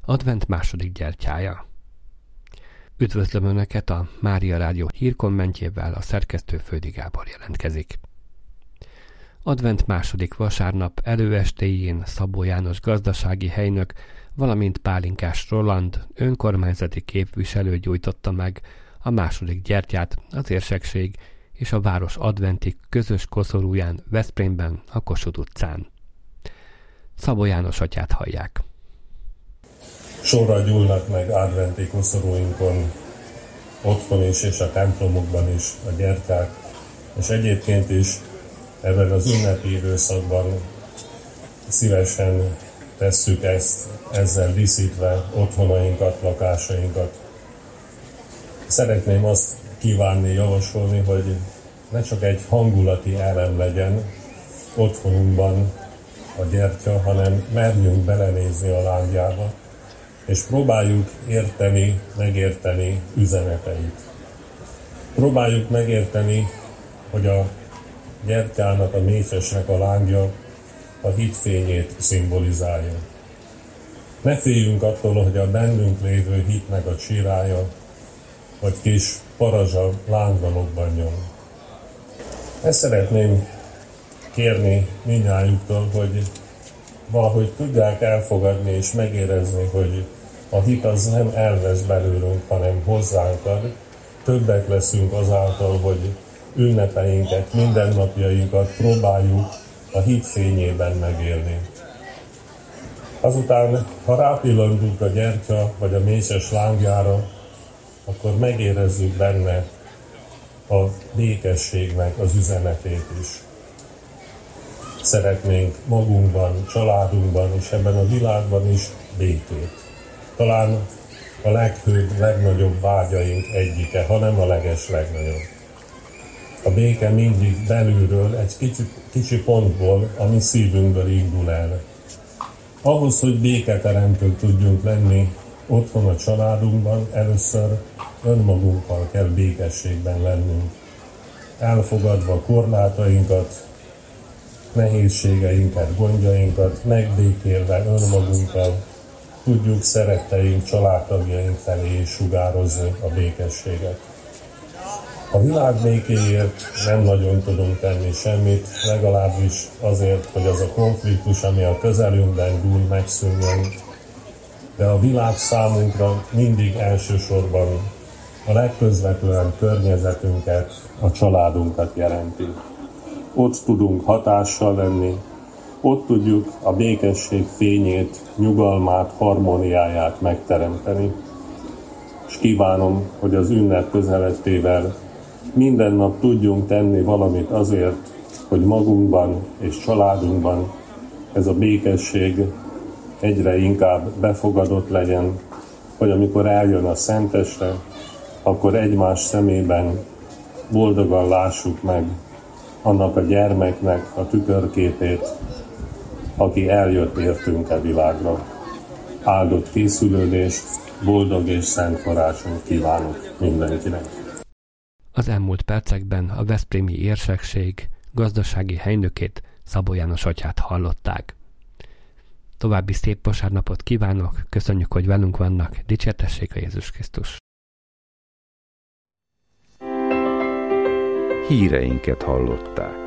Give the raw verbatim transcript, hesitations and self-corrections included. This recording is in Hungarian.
Advent második gyertyája. Üdvözlöm Önöket, a Mária Rádió hírkommentjével a szerkesztő Földi Gábor jelentkezik. Advent második vasárnap előestéjén Szabó János gazdasági helynök, valamint Pálinkás Roland önkormányzati képviselő gyújtotta meg a második gyertyát az érsekség és a város adventi közös koszorúján Veszprémben, a Kossuth utcán. Szabó János atyát hallják. Sorra gyúlnak meg adventi koszorúinkon, otthon is és a templomokban is a gyertyák, és egyébként is ebben az ünnepi időszakban szívesen tesszük ezt, ezzel díszítve otthonainkat, lakásainkat. Szeretném azt kívánni, javasolni, hogy ne csak egy hangulati elem legyen otthonunkban a gyertya, hanem merjünk belenézni a lángjába, és próbáljuk érteni, megérteni üzeneteit. Próbáljuk megérteni, hogy a gyertyának, a mécsesnek a lángja a hitfényét szimbolizálja. Ne féljünk attól, hogy a bennünk lévő hitnek a csirája, vagy kis parazsa lángdalokban nyom. Ezt szeretném kérni mindnyájuktól, hogy valahogy tudják elfogadni és megérezni, hogy a hit az nem elvesz belőlünk, hanem hozzánk ad. Többek leszünk azáltal, hogy ünnepeinket, mindennapjainkat próbáljuk a hit fényében megélni. Azután, ha rápillantunk a gyertya vagy a mécses lángjára, akkor megérezzük benne a békességnek az üzenetét is. Szeretnénk magunkban, családunkban és ebben a világban is békét. Talán a leghőbb, legnagyobb vágyaink egyike, ha nem a leges legnagyobb. A béke mindig belülről, egy kicsi, kicsi pontból, a mi szívünkből indul el. Ahhoz, hogy béketeremtők tudjunk lenni otthon a családunkban, először önmagunkkal kell békességben lennünk. Elfogadva korlátainkat, nehézségeinket, gondjainkat, megbékélve önmagunkkal, tudjuk szeretteink, családtagjaink felé is sugározni a békességet. A világ békéért nem nagyon tudunk tenni semmit, legalábbis azért, hogy az a konfliktus, ami a közelünkben dúl, megszűnjön. De a világ számunkra mindig elsősorban a legközvetlenebb környezetünket, a családunkat jelenti. Ott tudunk hatással lenni, ott tudjuk a békesség fényét, nyugalmát, harmóniáját megteremteni. És kívánom, hogy az ünnep közelettével minden nap tudjunk tenni valamit azért, hogy magunkban és családunkban ez a békesség egyre inkább befogadott legyen, hogy amikor eljön a szenteste, akkor egymás szemében boldogan lássuk meg annak a gyermeknek a tükörképét, aki eljött értünk e világra. Áldott készülődést, boldog és szent karácsonyt kívánok mindenkinek. Az elmúlt percekben a veszprémi érsekség gazdasági helynökét, Szabó János atyát hallották. További szép vasárnapot kívánok, köszönjük, hogy velünk vannak, dicsértessék a Jézus Krisztus. Híreinket hallották.